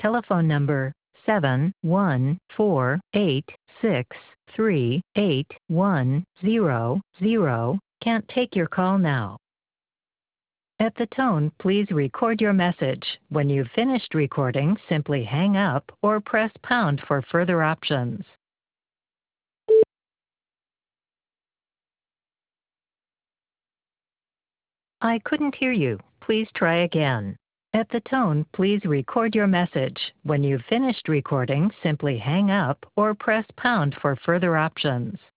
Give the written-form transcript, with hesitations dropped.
Telephone number 71486381100 can't take your call now. At the tone, please record your message. When you've finished recording, simply hang up or press pound for further options. I couldn't hear you. Please try again. At the tone, please record your message. When you've finished recording, simply hang up or press pound for further options.